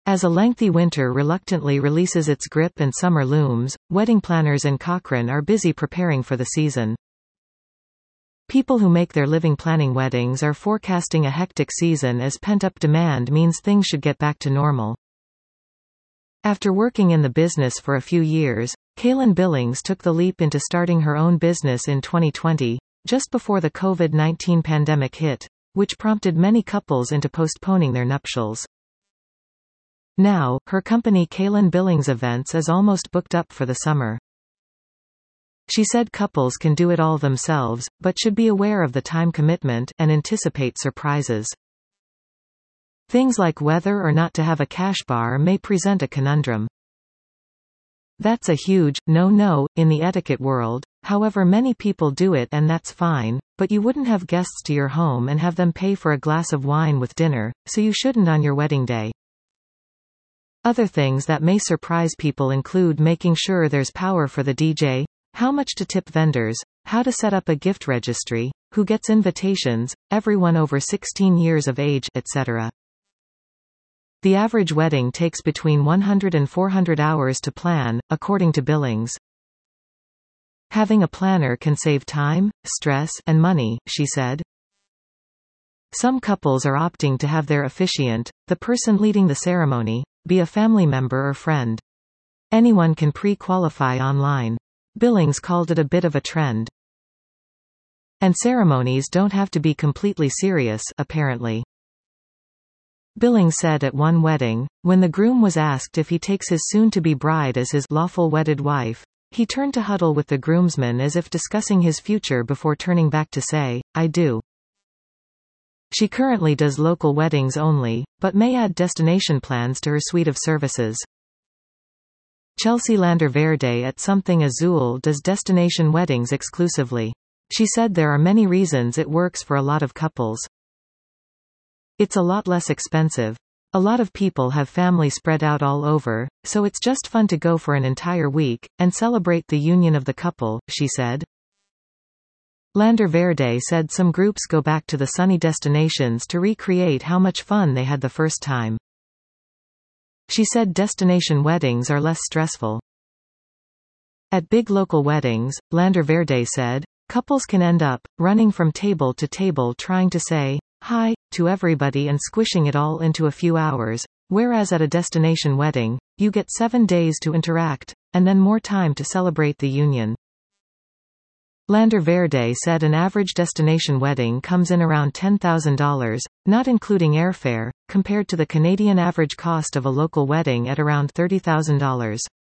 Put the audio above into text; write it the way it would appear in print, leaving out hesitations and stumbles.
As a lengthy winter reluctantly releases its grip and summer looms, wedding planners in Cochrane are busy preparing for the season. People who make their living planning weddings are forecasting a hectic season as pent-up demand means things should get back to normal. After working in the business for a few years, Kaylin Billings took the leap into starting her own business in 2020, just before the COVID-19 pandemic hit, which prompted many couples into postponing their nuptials. Now, her company Kaylin Billings Events is almost booked up for the summer. She said couples can do it all themselves, but should be aware of the time commitment and anticipate surprises. Things like whether or not to have a cash bar may present a conundrum. That's a huge no-no in the etiquette world. However, many people do it and that's fine, but you wouldn't have guests to your home and have them pay for a glass of wine with dinner, so you shouldn't on your wedding day. Other things that may surprise people include making sure there's power for the DJ, how much to tip vendors, how to set up a gift registry, who gets invitations, everyone over 16 years of age, etc. The average wedding takes between 100 and 400 hours to plan, according to Billings. Having a planner can save time, stress, and money, she said. Some couples are opting to have their officiant, the person leading the ceremony, be a family member or friend. Anyone can pre-qualify online. Billings called it a bit of a trend. And ceremonies don't have to be completely serious, apparently. Billings said at one wedding, when the groom was asked if he takes his soon-to-be bride as his lawful wedded wife, he turned to huddle with the groomsmen as if discussing his future before turning back to say, "I do." She currently does local weddings only, but may add destination plans to her suite of services. Chelsea Lander-Verde at Something Azul does destination weddings exclusively. She said there are many reasons it works for a lot of couples. It's a lot less expensive. A lot of people have family spread out all over, so it's just fun to go for an entire week, and celebrate the union of the couple, she said. Lander-Verde said some groups go back to the sunny destinations to recreate how much fun they had the first time. She said destination weddings are less stressful. At big local weddings, Lander-Verde said, couples can end up running from table to table trying to say hi to everybody and squishing it all into a few hours, whereas at a destination wedding, you get 7 days to interact, and then more time to celebrate the union. Lander-Verde said an average destination wedding comes in around $10,000, not including airfare, compared to the Canadian average cost of a local wedding at around $30,000.